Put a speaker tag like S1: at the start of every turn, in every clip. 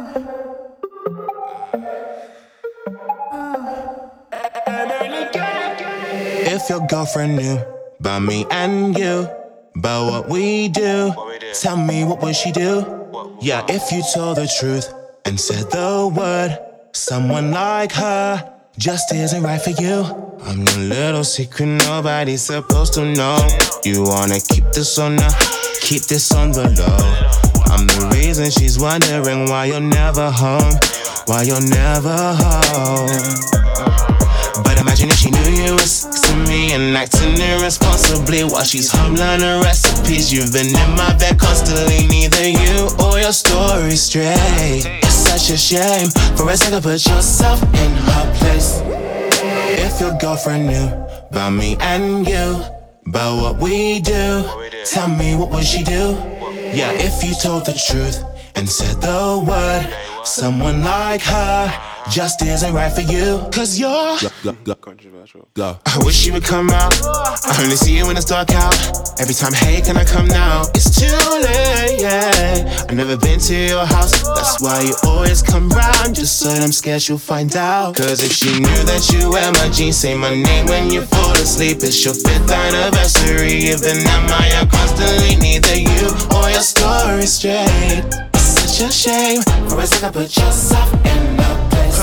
S1: If your girlfriend knew about me and you, about what we do, tell me what would she do? Yeah, if you told the truth and said the word, someone like her just isn't right for you. I'm your little secret nobody's supposed to know. You wanna keep this on the low. I'm the reason she's wondering why you're never home, why you're never home. But imagine if she knew you were sexing me and acting irresponsibly while she's home learning recipes. You've been in my bed constantly, neither you or your story straight. It's such a shame. For a second, put yourself in her place. If your girlfriend knew about me and you, about what we do, tell me what would she do? Yeah, if you told the truth and said the word, someone like her just isn't right for you. Cause you're controversial. Go. I wish you would come out. I only see you when it's dark out. Every time, hey, can I come now? It's too late, yeah. I've never been to your house. That's why you always come round. Just so I'm scared she'll find out. Cause if she knew that you wear my jeans, say my name when you fall asleep. It's your 5th anniversary. Even at my eye constantly, neither you or your story straight. It's such a shame. For a second, put yourself in the place.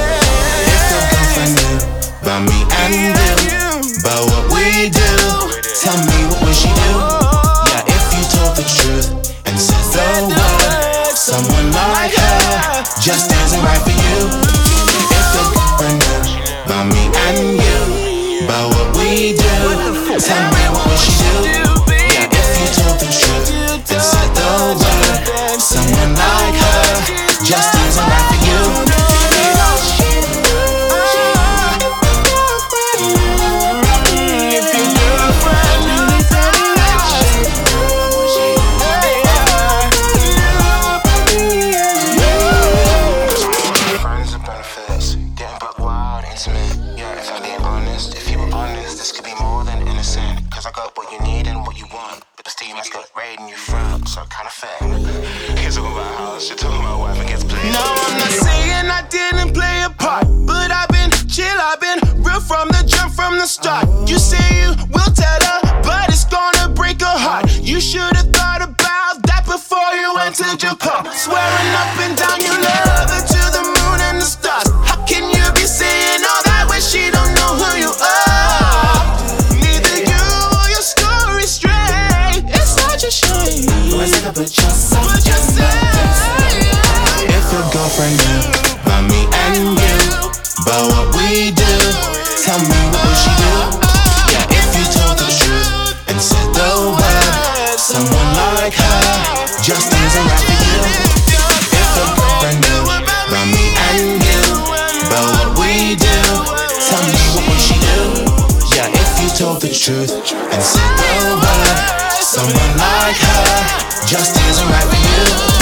S1: If your girlfriend knew about me and you, about what we do, tell me what would she do? Yeah, if you told the truth and said the word, someone like her just isn't right for you. If your girlfriend knew about me and you, about what we do, tell me what would she do? Yeah, if you told the truth and said the word, someone like her just isn't right for you. Start. You say you will tell her, but it's gonna break her heart. You should've thought about that before you entered your car. Swearing up and down you love her to the moon and the stars. How can you be saying all that when she don't know who you are? Neither you or your story straight. It's such a shame. Put yourself. If your girlfriend knew about me and you, about what we do, tell me what would she do? Yeah, if you told the truth and said the word, someone like her just isn't right for you. If your girlfriend knew about me and you, about what we do, tell me what would she do? Yeah, if you told the truth and said the word, someone like her just isn't right for you.